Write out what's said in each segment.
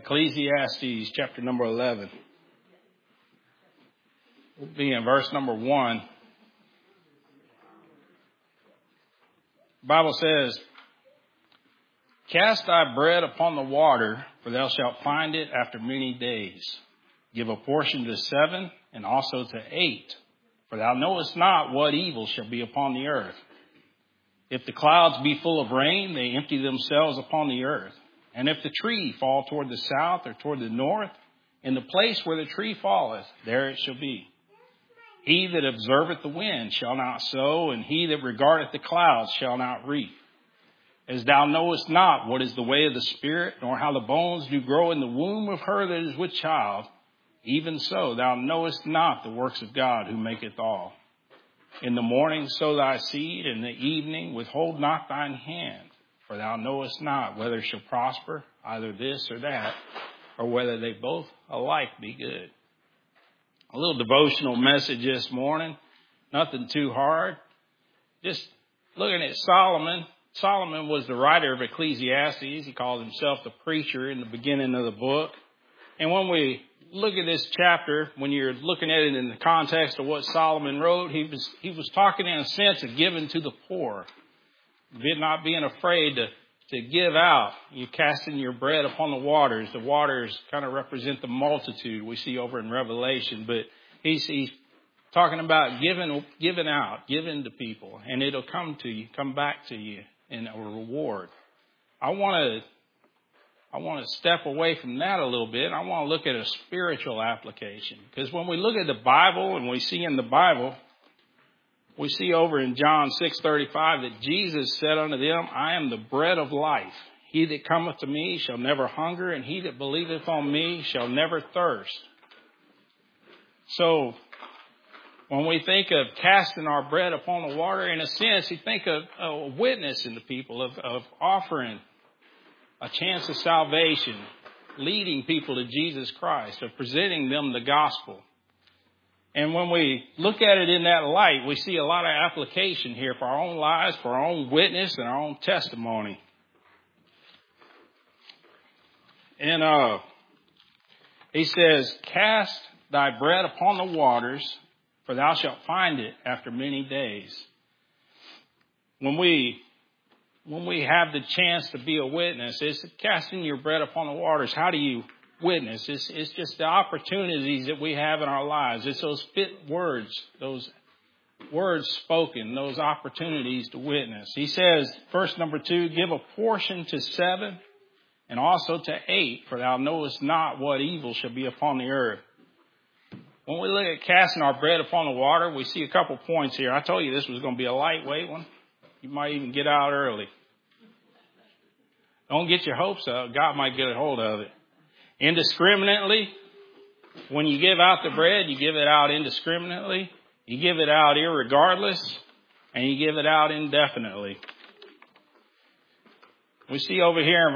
Ecclesiastes chapter number 11. We'll be in verse number 1. The Bible says, "Cast thy bread upon the water, for thou shalt find it after many days. Give a portion to 7, and also to 8, for thou knowest not what evil shall be upon the earth. If the clouds be full of rain, they empty themselves upon the earth. And if the tree fall toward the south or toward the north, in the place where the tree falleth, there it shall be. He that observeth the wind shall not sow, and he that regardeth the clouds shall not reap. As thou knowest not what is the way of the Spirit, nor how the bones do grow in the womb of her that is with child, even so thou knowest not the works of God who maketh all. In the morning sow thy seed, and in the evening withhold not thine hand. For thou knowest not whether it shall prosper, either this or that, or whether they both alike be good." A little devotional message this morning. Nothing too hard. Just looking at Solomon. Solomon was the writer of Ecclesiastes. He called himself the preacher in the beginning of the book. And when we look at this chapter, when you're looking at it in the context of what Solomon wrote, he was talking in a sense of giving to the poor. Not being afraid to give out. You're casting your bread upon the waters. The waters kind of represent the multitude we see over in Revelation. But he's talking about giving out, giving to people. And it'll come back to you in a reward. I want to step away from that a little bit. I want to look at a spiritual application. Because when we look at the Bible and we see in the Bible, we see over in John 6:35 that Jesus said unto them, "I am the bread of life. He that cometh to me shall never hunger, and he that believeth on me shall never thirst." So when we think of casting our bread upon the water, in a sense, you think of a witness in the people, of offering a chance of salvation, leading people to Jesus Christ, of presenting them the gospel. And when we look at it in that light, we see a lot of application here for our own lives, for our own witness, and our own testimony. And he says, "Cast thy bread upon the waters, for thou shalt find it after many days." When we have the chance to be a witness, it's casting your bread upon the waters. How do you witness? It's just the opportunities that we have in our lives. It's those fit words, those words spoken, those opportunities to witness. He says, verse number 2, "Give a portion to 7 and also to 8, for thou knowest not what evil shall be upon the earth." When we look at casting our bread upon the water, we see a couple points here. I told you this was going to be a lightweight one. You might even get out early. Don't get your hopes up. God might get a hold of it. Indiscriminately. When you give out the bread, you give it out indiscriminately. You give it out irregardless. And you give it out indefinitely. We see over here in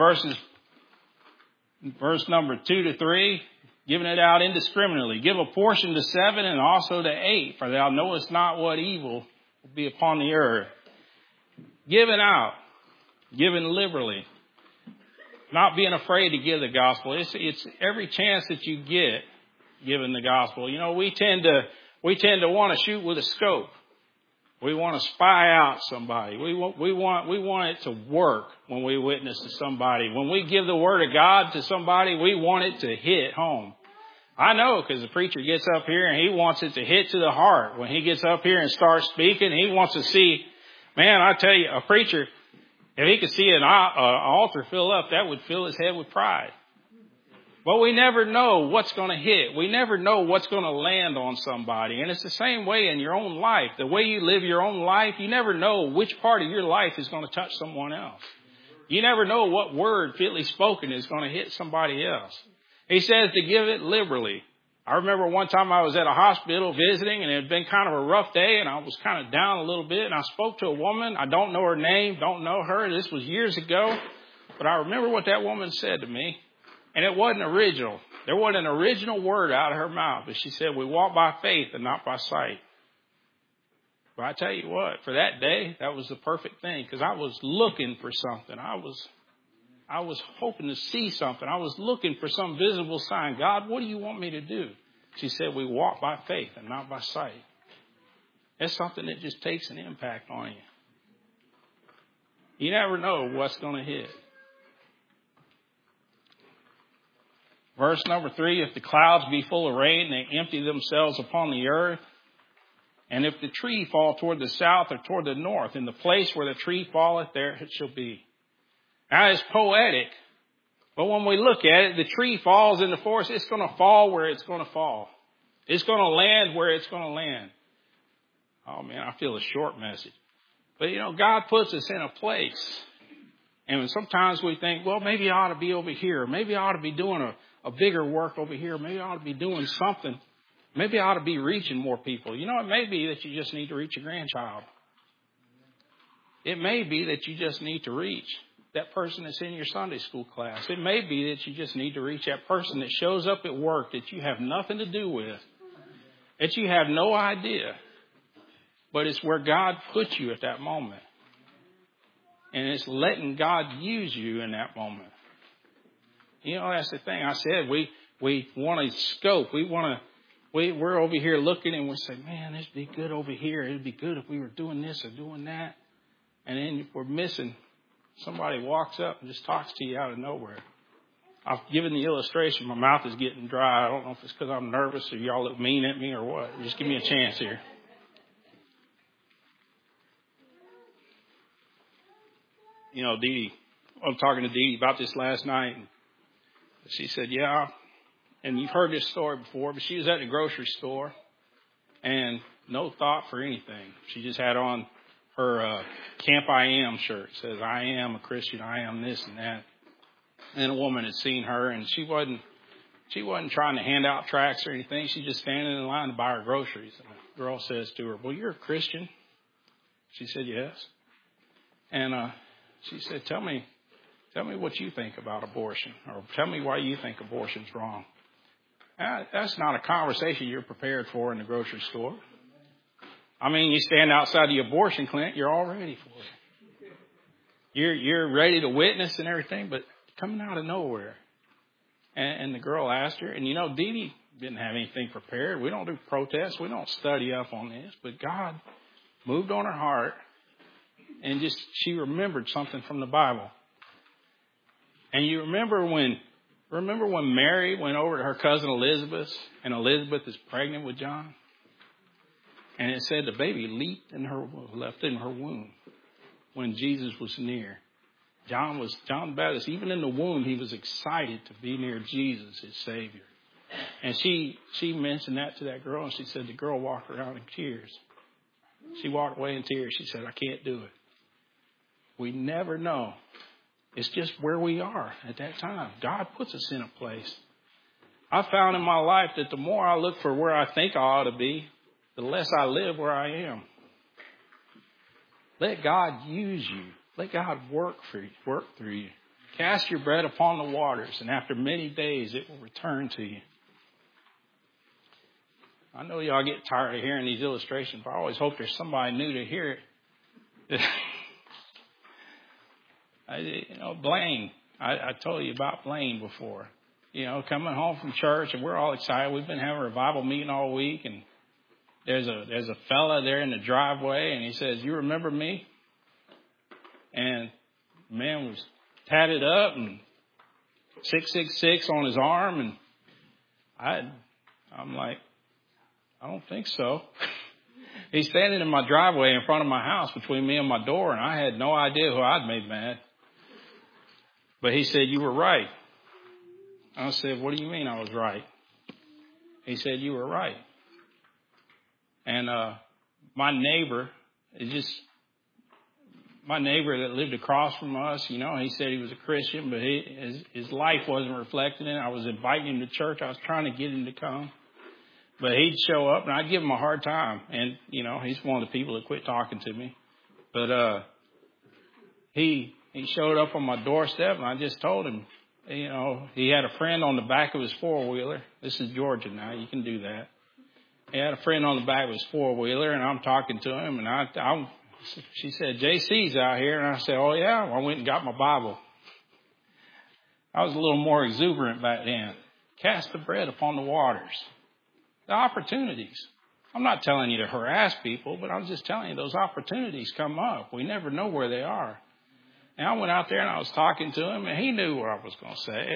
verse number 2 to 3, giving it out indiscriminately. "Give a portion to 7 and also to 8, for thou knowest not what evil will be upon the earth." Giving out. Giving liberally. Not being afraid to give the gospel. It's every chance that you get giving the gospel. You know, we tend to want to shoot with a scope. We want to spy out somebody. We want it to work when we witness to somebody. When we give the word of God to somebody, we want it to hit home. I know, because the preacher gets up here and he wants it to hit to the heart. When he gets up here and starts speaking, he wants to see, man, I tell you, a preacher, if he could see an altar fill up, that would fill his head with pride. But we never know what's going to hit. We never know what's going to land on somebody. And it's the same way in your own life. The way you live your own life, you never know which part of your life is going to touch someone else. You never know what word fitly spoken is going to hit somebody else. He says to give it liberally. I remember one time I was at a hospital visiting, and it had been kind of a rough day, and I was kind of down a little bit, and I spoke to a woman. I don't know her name, don't know her. This was years ago, but I remember what that woman said to me, and it wasn't original. There wasn't an original word out of her mouth, but she said, "We walk by faith and not by sight." But I tell you what, for that day, that was the perfect thing, because I was looking for something. I I was hoping to see something. I was looking for some visible sign. God, what do you want me to do? She said, we walk by faith and not by sight. That's something that just takes an impact on you. You never know what's going to hit. Verse number 3, if the clouds be full of rain, they empty themselves upon the earth. And if the tree fall toward the south or toward the north, in the place where the tree falleth, there it shall be. Now it's poetic, but when we look at it, the tree falls in the forest, it's going to fall where it's going to fall. It's going to land where it's going to land. Oh man, I feel a short message. But God puts us in a place. And sometimes we think, well, maybe I ought to be over here. Maybe I ought to be doing a bigger work over here. Maybe I ought to be doing something. Maybe I ought to be reaching more people. It may be that you just need to reach a grandchild. It may be that you just need to reach that person that's in your Sunday school class. It may be that you just need to reach that person that shows up at work that you have nothing to do with, that you have no idea. But it's where God puts you at that moment. And it's letting God use you in that moment. That's the thing. I said we want to scope. We're over here looking and we say, man, this would be good over here. It would be good if we were doing this or doing that. And then we're missing. Somebody walks up and just talks to you out of nowhere. I've given the illustration. My mouth is getting dry. I don't know if it's because I'm nervous or y'all look mean at me or what. Just give me a chance here. Dee, I'm talking to Dee about this last night. And she said, yeah, and you've heard this story before, but she was at the grocery store and no thought for anything. She just had on her Camp I Am shirt. It says, I am a Christian. I am this and that. And a woman had seen her and she wasn't trying to hand out tracts or anything. She's just standing in line to buy her groceries. And the girl says to her, well, you're a Christian? She said, yes. And she said, tell me what you think about abortion, or tell me why you think abortion's wrong. That's not a conversation you're prepared for in the grocery store. I mean, you stand outside the abortion clinic, you're all ready for it. You're ready to witness and everything, but coming out of nowhere. And the girl asked her, and Dee Dee didn't have anything prepared. We don't do protests. We don't study up on this, but God moved on her heart, and she remembered something from the Bible. And you remember when Mary went over to her cousin Elizabeth, and Elizabeth is pregnant with John? And it said the baby left in her womb when Jesus was near. John the Baptist, even in the womb, he was excited to be near Jesus, his Savior. And she mentioned that to that girl, and she said the girl walked around in tears. She walked away in tears. She said, I can't do it. We never know. It's just where we are at that time. God puts us in a place. I found in my life that the more I look for where I think I ought to be, the less I live where I am. Let God use you. Let God work through you. Cast your bread upon the waters, and after many days it will return to you. I know y'all get tired of hearing these illustrations, but I always hope there's somebody new to hear it. Blaine. I told you about Blaine before. Coming home from church, and we're all excited. We've been having a revival meeting all week, and there's a fella there in the driveway, and he says, you remember me? And the man was tatted up and 666 on his arm, and I'm like, I don't think so. He's standing in my driveway in front of my house between me and my door, and I had no idea who I'd made mad. But he said, you were right. I said, what do you mean I was right? He said, you were right. And my neighbor that lived across from us, he said he was a Christian, but his life wasn't reflected in it. I was inviting him to church. I was trying to get him to come. But he'd show up, and I'd give him a hard time. And, he's one of the people that quit talking to me. But he showed up on my doorstep, and I just told him, he had a friend on the back of his four-wheeler. This is Georgia now. You can do that. He had a friend on the back of his four-wheeler, and I'm talking to him, and she said, JC's out here. And I said, oh, yeah? Well, I went and got my Bible. I was a little more exuberant back then. Cast the bread upon the waters. The opportunities. I'm not telling you to harass people, but I'm just telling you those opportunities come up. We never know where they are. And I went out there and I was talking to him, and he knew what I was going to say.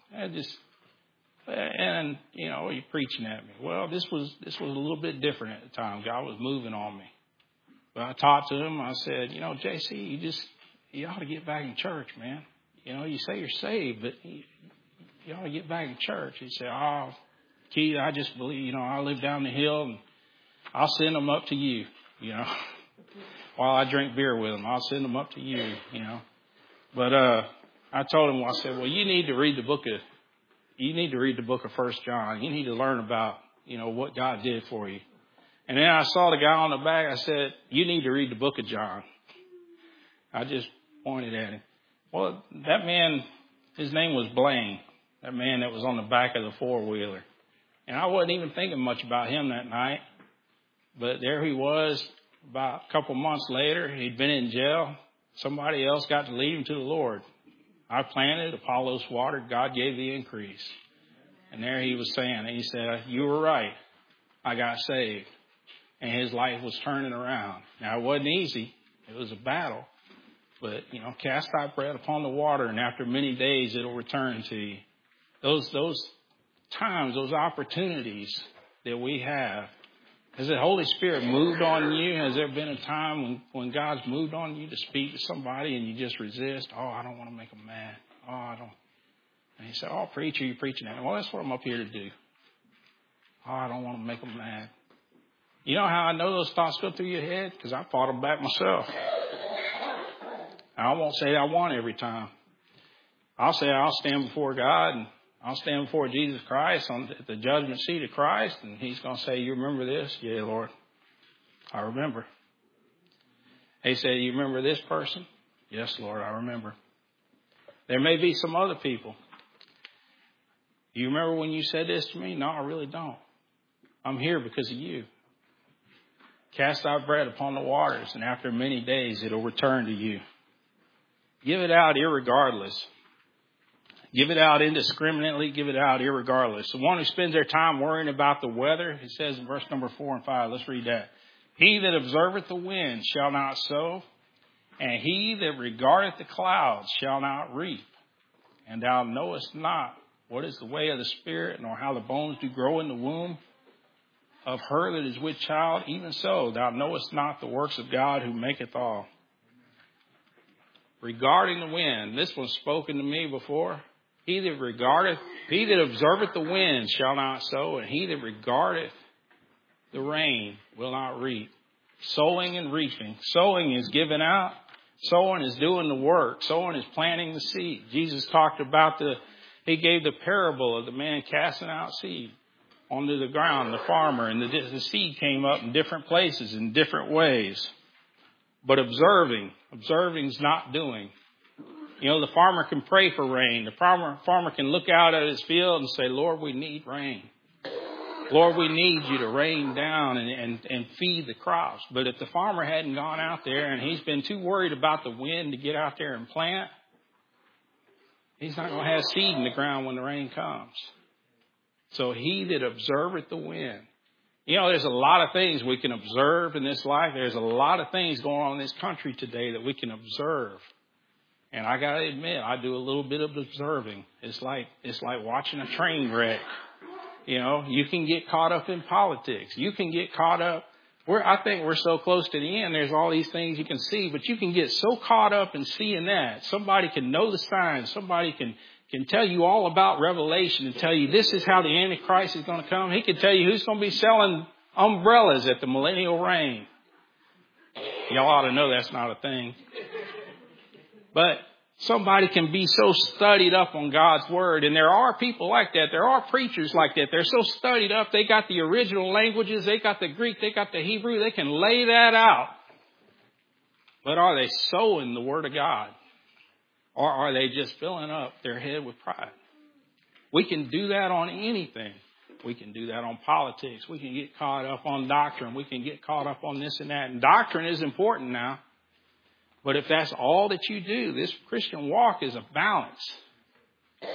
He's preaching at me. Well, this was a little bit different at the time. God was moving on me. But I talked to him. I said, JC, you ought to get back in church, man. You say you're saved, but you ought to get back in church. He said, Keith, I just believe, I live down the hill and I'll send them up to you, while I drink beer with them. I'll send them up to you, But I told him, I said, well, you need to read the book of 1 John. You need to learn about, what God did for you. And then I saw the guy on the back. I said, you need to read the book of John. I just pointed at him. Well, that man, his name was Blaine, that man that was on the back of the four-wheeler. And I wasn't even thinking much about him that night. But there he was. About a couple months later, he'd been in jail. Somebody else got to lead him to the Lord. I planted, Apollos watered, God gave the increase. And there he was saying, and he said, you were right. I got saved. And his life was turning around. Now, it wasn't easy. It was a battle. But, cast thy bread upon the water, and after many days, it'll return to you. Those times, those opportunities that we have, has the Holy Spirit moved on you? Has there been a time when God's moved on you to speak to somebody and you just resist? Oh, I don't want to make them mad. Oh, I don't. And he said, oh, preacher, you're preaching at me. Well, that's what I'm up here to do. Oh, I don't want to make them mad. You know how I know those thoughts go through your head? Because I fought them back myself. I won't say I won every time. I'll say I'll stand before God and I'll stand before Jesus Christ at the judgment seat of Christ, and he's going to say, you remember this? Yeah, Lord, I remember. He said, you remember this person? Yes, Lord, I remember. There may be some other people. You remember when you said this to me? No, I really don't. I'm here because of you. Cast thy bread upon the waters, and after many days it'll return to you. Give it out irregardless. Give it out indiscriminately. Give it out irregardless. The one who spends their time worrying about the weather, it says in verse number 4 and 5. Let's read that. He that observeth the wind shall not sow, and he that regardeth the clouds shall not reap. And thou knowest not what is the way of the Spirit, nor how the bones do grow in the womb of her that is with child. Even so, thou knowest not the works of God who maketh all. Regarding the wind, this was spoken to me before. He that observeth the wind shall not sow, and he that regardeth the rain will not reap. Sowing and reaping. Sowing is giving out. Sowing is doing the work. Sowing is planting the seed. Jesus talked about he gave the parable of the man casting out seed onto the ground, the farmer, and the seed came up in different places in different ways. But observing is not doing. The farmer can pray for rain. The farmer can look out at his field and say, Lord, we need rain. Lord, we need you to rain down and feed the crops. But if the farmer hadn't gone out there and he's been too worried about the wind to get out there and plant, he's not going to have seed in the ground when the rain comes. So he that observeth the wind. There's a lot of things we can observe in this life. There's a lot of things going on in this country today that we can observe. And I got to admit, I do a little bit of observing. It's like watching a train wreck. You can get caught up in politics. You can get caught up. I think we're so close to the end. There's all these things you can see, but you can get so caught up in seeing that. Somebody can know the signs. Somebody can tell you all about Revelation and tell you this is how the Antichrist is going to come. He can tell you who's going to be selling umbrellas at the millennial reign. Y'all ought to know that's not a thing. But somebody can be so studied up on God's word. And there are people like that. There are preachers like that. They're so studied up. They got the original languages. They got the Greek. They got the Hebrew. They can lay that out. But are they sowing the word of God? Or are they just filling up their head with pride? We can do that on anything. We can do that on politics. We can get caught up on doctrine. We can get caught up on this and that. And doctrine is important now. But if that's all that you do, this Christian walk is a balance.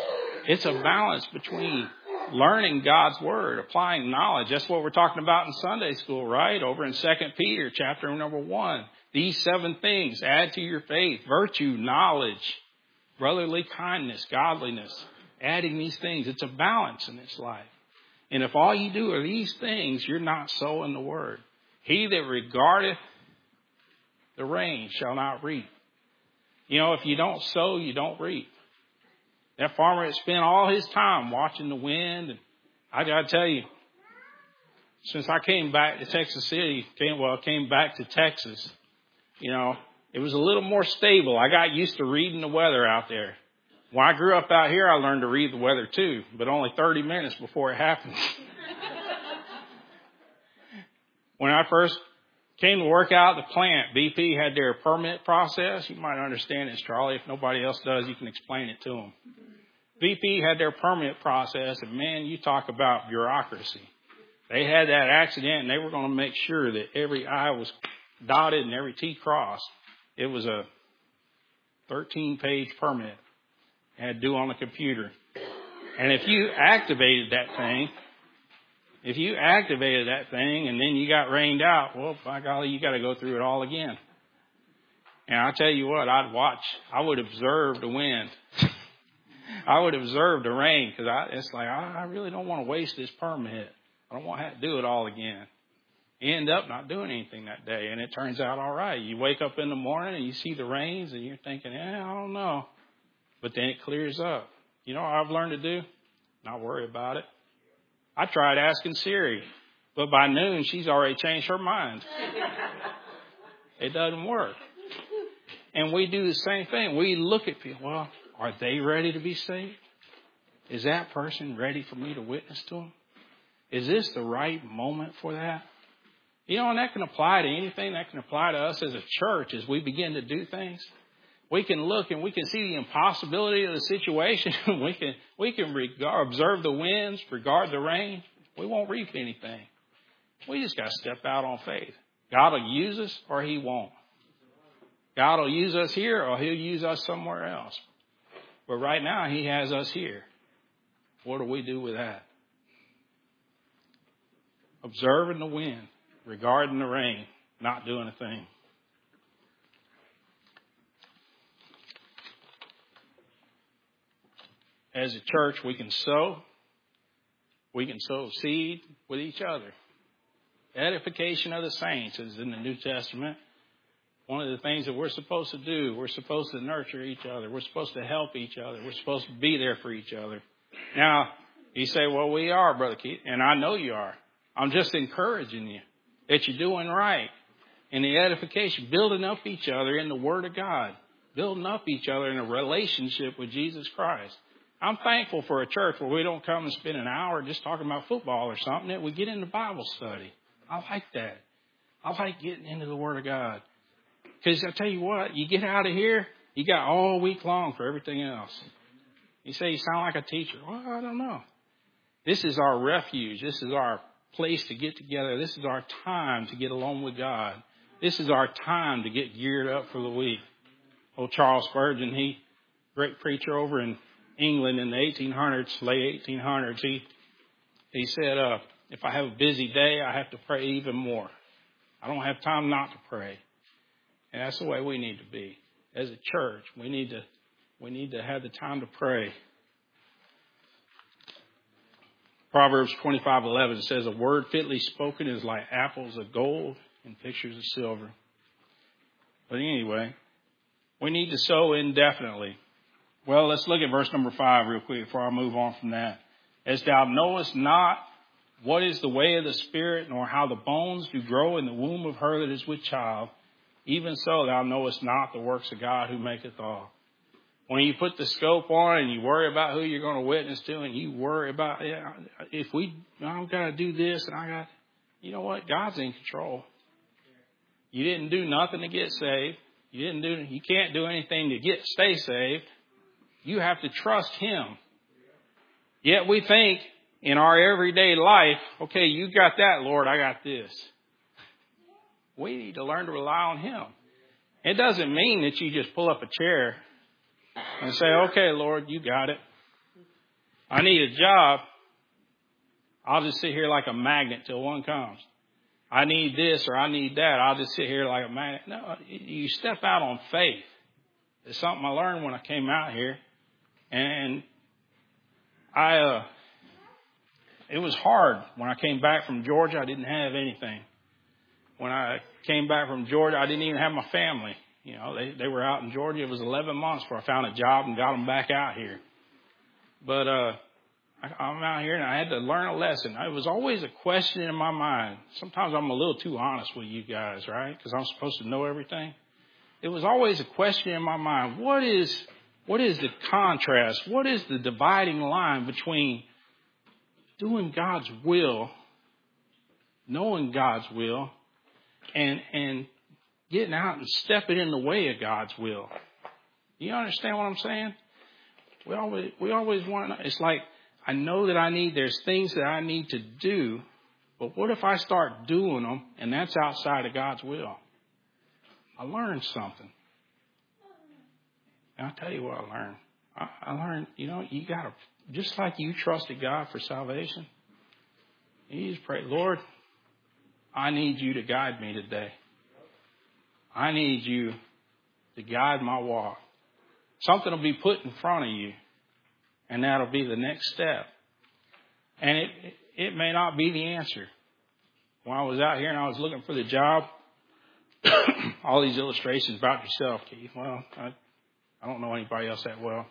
It's a balance between learning God's word, applying knowledge. That's what we're talking about in Sunday school, right? Over in 2 Peter chapter number 1. These 7 things add to your faith: virtue, knowledge, brotherly kindness, godliness. Adding these things. It's a balance in this life. And if all you do are these things, you're not sowing the word. He that regardeth the rain shall not reap. You know, if you don't sow, you don't reap. That farmer had spent all his time watching the wind. And I got to tell you, since I came back to Texas City, came back to Texas, you know, it was a little more stable. I got used to reading the weather out there. When I grew up out here, I learned to read the weather too, but only 30 minutes before it happened. When I first came to work out at the plant, BP had their permit process. You might understand this, Charlie. If nobody else does, you can explain it to them. BP had their permit process, and man, you talk about bureaucracy. They had that accident, and they were going to make sure that every I was dotted and every T crossed. It was a 13-page permit. It had to do on the computer. And if you activated that thing, and then you got rained out, well, by golly, you got to go through it all again. And I'll tell you what, I would observe the wind. I would observe the rain, because it's like, I really don't want to waste this permit. I don't want to have to do it all again. You end up not doing anything that day, and it turns out all right. You wake up in the morning and you see the rains, and you're thinking, I don't know. But then it clears up. You know what I've learned to do? Not worry about it. I tried asking Siri, but by noon, she's already changed her mind. It doesn't work. And we do the same thing. We look at people. Well, are they ready to be saved? Is that person ready for me to witness to them? Is this the right moment for that? You know, and that can apply to anything. That can apply to us as a church as we begin to do things. We can look and we can see the impossibility of the situation. we can observe the winds, regard the rain. We won't reap anything. We just got to step out on faith. God will use us or He won't. God will use us here or He'll use us somewhere else. But right now He has us here. What do we do with that? Observing the wind, regarding the rain, not doing a thing. As a church, we can sow seed with each other. Edification of the saints is in the New Testament. One of the things that we're supposed to do, we're supposed to nurture each other. We're supposed to help each other. We're supposed to be there for each other. Now, you say, well, we are, Brother Keith, and I know you are. I'm just encouraging you that you're doing right in the edification, building up each other in the Word of God, building up each other in a relationship with Jesus Christ. I'm thankful for a church where we don't come and spend an hour just talking about football or something, that we get into Bible study. I like that. I like getting into the Word of God. Because I tell you what, you get out of here, you got all week long for everything else. You say you sound like a teacher. Well, I don't know. This is our refuge. This is our place to get together. This is our time to get along with God. This is our time to get geared up for the week. Old Charles Spurgeon, great preacher over in England in the 1800s, late 1800s, he said, if I have a busy day, I have to pray even more. I don't have time not to pray. And that's the way we need to be. As a church, we need to have the time to pray. Proverbs 25:11 says, a word fitly spoken is like apples of gold and pictures of silver. But anyway, we need to sow indefinitely. Well, let's look at verse number 5 real quick before I move on from that. As thou knowest not what is the way of the Spirit, nor how the bones do grow in the womb of her that is with child, even so thou knowest not the works of God who maketh all. When you put the scope on and you worry about who you're going to witness to, and you worry about, I've got to do this, and you know what? God's in control. You didn't do nothing to get saved. You can't do anything to stay saved. You have to trust Him. Yet we think in our everyday life, okay, you got that, Lord, I got this. We need to learn to rely on Him. It doesn't mean that you just pull up a chair and say, okay, Lord, you got it. I need a job. I'll just sit here like a magnet till one comes. I need this or I need that. I'll just sit here like a magnet. No, you step out on faith. It's something I learned when I came out here. And it was hard. When I came back from Georgia, I didn't have anything. When I came back from Georgia, I didn't even have my family. You know, they were out in Georgia. It was 11 months before I found a job and got them back out here. But I'm out here and I had to learn a lesson. It was always a question in my mind. Sometimes I'm a little too honest with you guys, right? Because I'm supposed to know everything. It was always a question in my mind. What is the contrast? What is the dividing line between doing God's will, knowing God's will, and getting out and stepping in the way of God's will? You understand what I'm saying? We always want to know. It's like, I know that there's things that I need to do, but what if I start doing them and that's outside of God's will? I learned something. And I'll tell you what I learned. I learned, you got to, just like you trusted God for salvation, you just pray, Lord, I need you to guide me today. I need you to guide my walk. Something will be put in front of you, and that'll be the next step. And it may not be the answer. When I was out here and I was looking for the job, all these illustrations about yourself, Keith. Well, I don't know anybody else that well.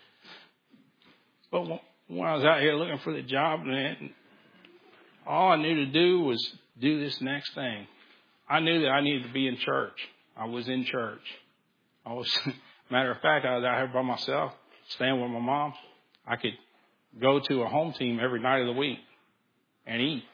But when I was out here looking for the job, all I knew to do was do this next thing. I knew that I needed to be in church. I was in church. Matter of fact, I was out here by myself, staying with my mom. I could go to a home team every night of the week and eat.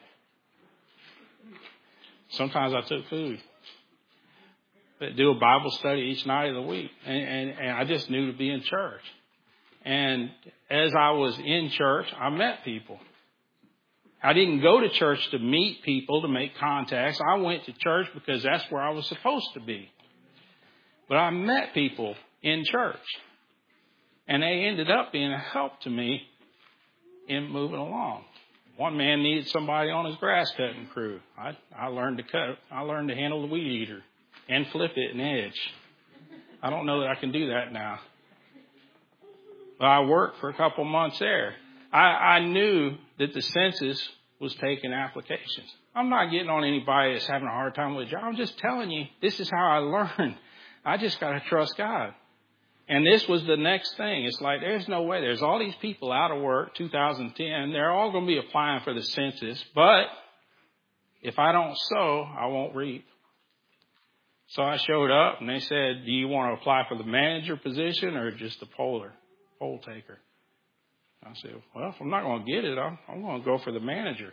Sometimes I took food. But do a Bible study each night of the week. And I just knew to be in church. And as I was in church, I met people. I didn't go to church to meet people, to make contacts. I went to church because that's where I was supposed to be. But I met people in church. And they ended up being a help to me in moving along. One man needed somebody on his grass cutting crew. I learned to cut. I learned to handle the weed eater and flip it and edge. I don't know that I can do that now. But I worked for a couple months there. I knew that the census was taking applications. I'm not getting on anybody that's having a hard time with a job. I'm just telling you, this is how I learned. I just got to trust God. And this was the next thing. It's like, there's no way. There's all these people out of work, 2010. They're all going to be applying for the census. But if I don't sow, I won't reap. So I showed up and they said, do you want to apply for the manager position or just the poll taker? I said, well, if I'm not going to get it, I'm going to go for the manager.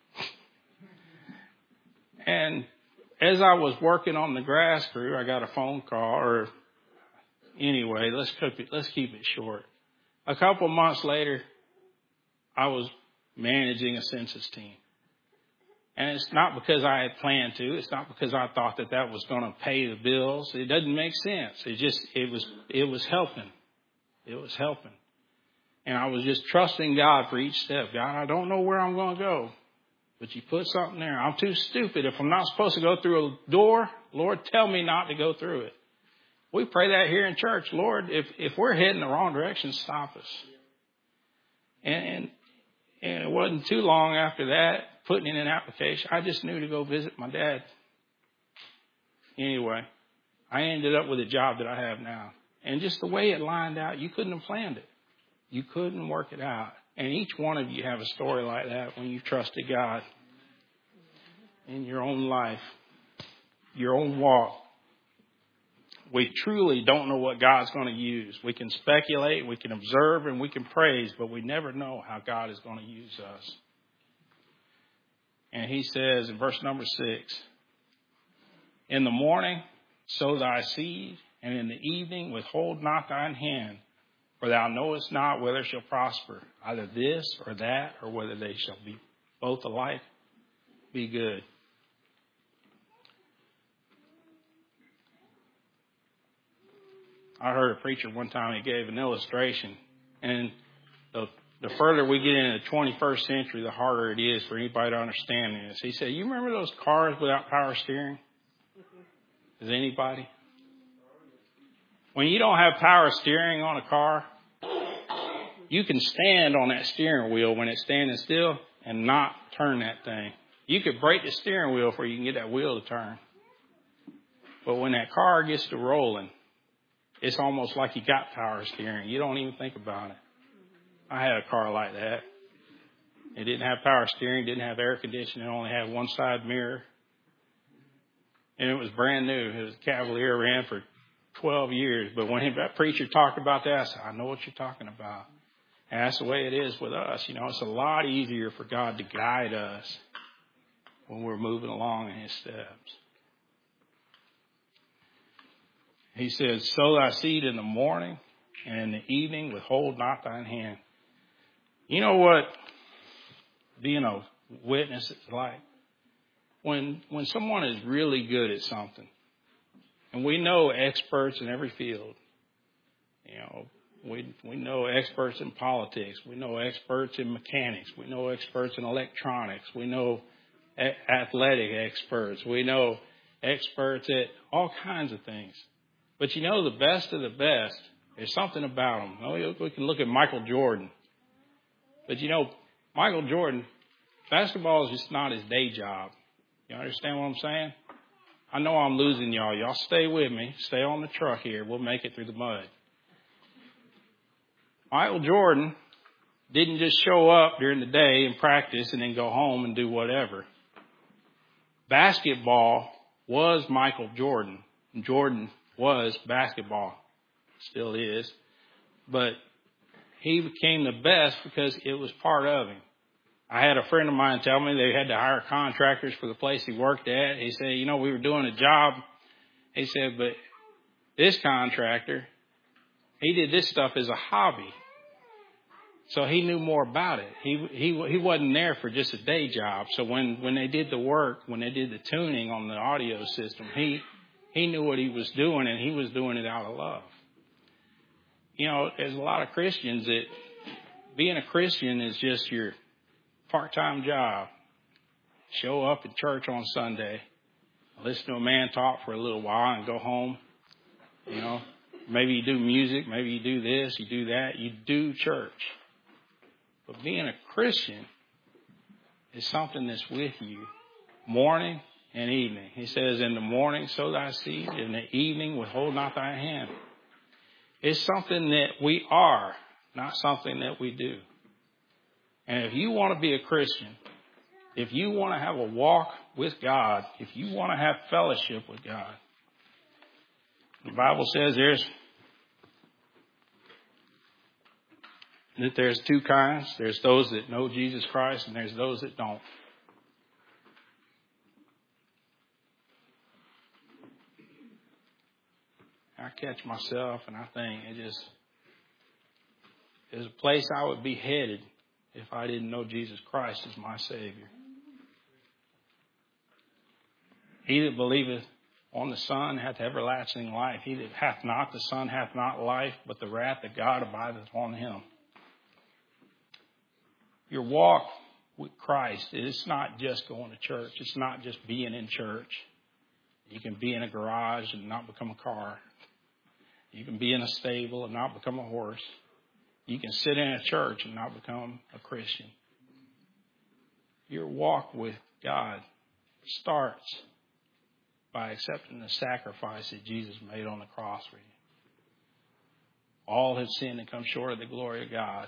And as I was working on the grass crew, I got a phone call, anyway, let's keep it short. A couple months later, I was managing a census team. And it's not because I had planned to. It's not because I thought that was going to pay the bills. It doesn't make sense. It was helping. It was helping. And I was just trusting God for each step. God, I don't know where I'm going to go, but you put something there. I'm too stupid. If I'm not supposed to go through a door, Lord, tell me not to go through it. We pray that here in church. Lord, if we're heading the wrong direction, stop us. And it wasn't too long after that, putting in an application, I just knew to go visit my dad. Anyway, I ended up with a job that I have now. And just the way it lined out, you couldn't have planned it. You couldn't work it out. And each one of you have a story like that when you've trusted God in your own life, your own walk. We truly don't know what God's going to use. We can speculate, we can observe, and we can praise, but we never know how God is going to use us. And he says in verse number 6, in the morning sow thy seed, and in the evening withhold not thine hand, for thou knowest not whether it shall prosper, either this or that, or whether they shall be both alike be good. I heard a preacher one time, he gave an illustration, and the the further we get into the 21st century, the harder it is for anybody to understand this. He said, you remember those cars without power steering? Does anybody? When you don't have power steering on a car, you can stand on that steering wheel when it's standing still and not turn that thing. You could break the steering wheel before you can get that wheel to turn. But when that car gets to rolling, it's almost like you got power steering. You don't even think about it. I had a car like that. It didn't have power steering, didn't have air conditioning, it only had one side mirror. And it was brand new. It was a Cavalier, ran for 12 years. But when that preacher talked about that, I said, I know what you're talking about. And that's the way it is with us. You know, it's a lot easier for God to guide us when we're moving along in His steps. He says, sow thy seed in the morning, and in the evening withhold not thine hand. You know what being a witness is like? When someone is really good at something, and we know experts in every field, you know, we know experts in politics, we know experts in mechanics, we know experts in electronics, we know athletic experts, we know experts at all kinds of things. But you know, the best of the best, there's something about them. We can look at Michael Jordan. But you know, Michael Jordan, basketball is just not his day job. You understand what I'm saying? I know I'm losing y'all. Y'all stay with me. Stay on the truck here. We'll make it through the mud. Michael Jordan didn't just show up during the day and practice and then go home and do whatever. Basketball was Michael Jordan. Jordan was basketball. Still is. But he became the best because it was part of him. I had a friend of mine tell me they had to hire contractors for the place he worked at. He said, you know, we were doing a job. He said, but this contractor, he did this stuff as a hobby. So he knew more about it. He wasn't there for just a day job. So when they did the work, when they did the tuning on the audio system, he knew what he was doing, and he was doing it out of love. You know, there's a lot of Christians that being a Christian is just your part-time job. Show up at church on Sunday, listen to a man talk for a little while and go home. You know, maybe you do music, maybe you do this, you do that, you do church. But being a Christian is something that's with you morning and evening. He says, in the morning sow thy seed, in the evening withhold not thy hand. It's something that we are, not something that we do. And if you want to be a Christian, if you want to have a walk with God, if you want to have fellowship with God, the Bible says there's two kinds. There's those that know Jesus Christ, and there's those that don't. I catch myself and I think there's a place I would be headed if I didn't know Jesus Christ as my Savior. He that believeth on the Son hath everlasting life. He that hath not the Son hath not life, but the wrath of God abideth on him. Your walk with Christ is not just going to church. It's not just being in church. You can be in a garage and not become a car. You can be in a stable and not become a horse. You can sit in a church and not become a Christian. Your walk with God starts by accepting the sacrifice that Jesus made on the cross for you. All have sinned and come short of the glory of God.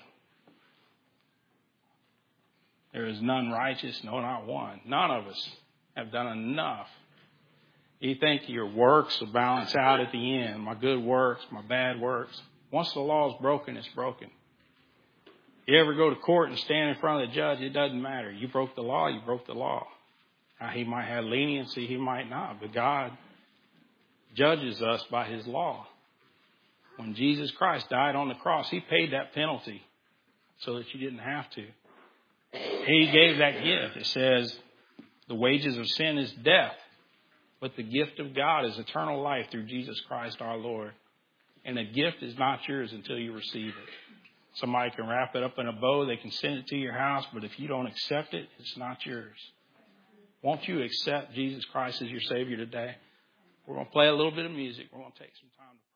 There is none righteous, no, not one. None of us have done enough. You think your works will balance out at the end. My good works, my bad works. Once the law is broken, it's broken. You ever go to court and stand in front of the judge, it doesn't matter. You broke the law, you broke the law. Now, he might have leniency, he might not. But God judges us by His law. When Jesus Christ died on the cross, He paid that penalty so that you didn't have to. He gave that gift. It says the wages of sin is death, but the gift of God is eternal life through Jesus Christ our Lord. And the gift is not yours until you receive it. Somebody can wrap it up in a bow. They can send it to your house. But if you don't accept it, it's not yours. Won't you accept Jesus Christ as your Savior today? We're going to play a little bit of music. We're going to take some time to